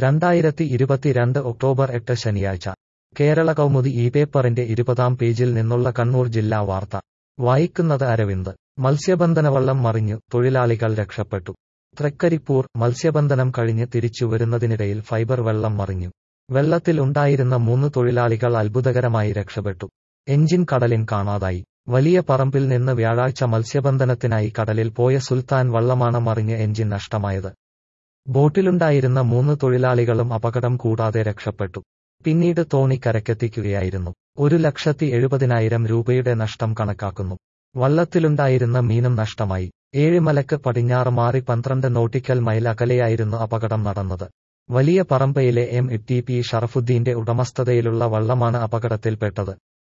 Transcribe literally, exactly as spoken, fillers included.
രണ്ടായിരത്തി ഇരുപത്തിരണ്ട് ഒക്ടോബർ എട്ട് ശനിയാഴ്ച കേരള കൗമുദി ഈ പേപ്പറിന്റെ ഇരുപതാം പേജിൽ നിന്നുള്ള കണ്ണൂർ ജില്ലാ വാർത്ത വായിക്കുന്നത് അരവിന്ദ്. മത്സ്യബന്ധനവള്ളം മറിഞ്ഞു, തൊഴിലാളികൾ രക്ഷപ്പെട്ടു. തൃക്കരിപ്പൂർ. മത്സ്യബന്ധനം കഴിഞ്ഞ് തിരിച്ചു വരുന്നതിനിടയിൽ ഫൈബർ വെള്ളം മറിഞ്ഞു. വെള്ളത്തിൽ ഉണ്ടായിരുന്ന മൂന്ന് തൊഴിലാളികൾ അത്ഭുതകരമായി രക്ഷപ്പെട്ടു. എഞ്ചിൻ കടലിൽ കാണാതായി. വലിയ പറമ്പിൽ നിന്ന് വ്യാഴാഴ്ച മത്സ്യബന്ധനത്തിനായി കടലിൽ പോയ സുൽത്താൻ വള്ളമാണ് മറിഞ്ഞ് എഞ്ചിൻ നഷ്ടമായത്. ബോട്ടിലുണ്ടായിരുന്ന മൂന്ന് തൊഴിലാളികളും അപകടം കൂടാതെ രക്ഷപ്പെട്ടു. പിന്നീട് തോണി കരക്കെത്തിക്കുകയായിരുന്നു. ഒരു ലക്ഷത്തി എഴുപതിനായിരം രൂപയുടെ നഷ്ടം കണക്കാക്കുന്നു. വള്ളത്തിലുണ്ടായിരുന്ന മീനും നഷ്ടമായി. ഏഴിമലക്ക് പടിഞ്ഞാറ് മാറി പന്ത്രണ്ട് നോട്ടിക്കൽ മൈൽ അകലെയായിരുന്നു അപകടം നടന്നത്. വലിയ പറമ്പയിലെ എം ടി പി ഷറഫുദ്ദീന്റെ ഉടമസ്ഥതയിലുള്ള വള്ളമാണ് അപകടത്തിൽപ്പെട്ടത്.